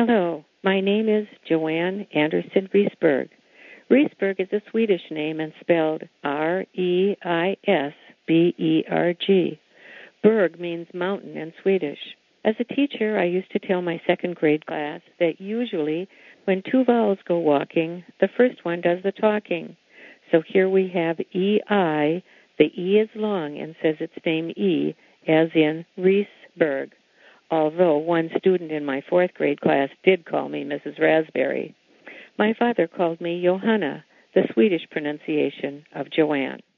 Hello, my name is Joanne Anderson Riesberg. Riesberg is a Swedish name and spelled Reisberg. Berg means mountain in Swedish. As a teacher, I used to tell my second grade class that usually when two vowels go walking, the first one does the talking. So here we have E-I. The E is long and says its name E, as in Riesberg, although one student in my fourth grade class did call me Mrs. Raspberry. My father called me Johanna, the Swedish pronunciation of Joanne.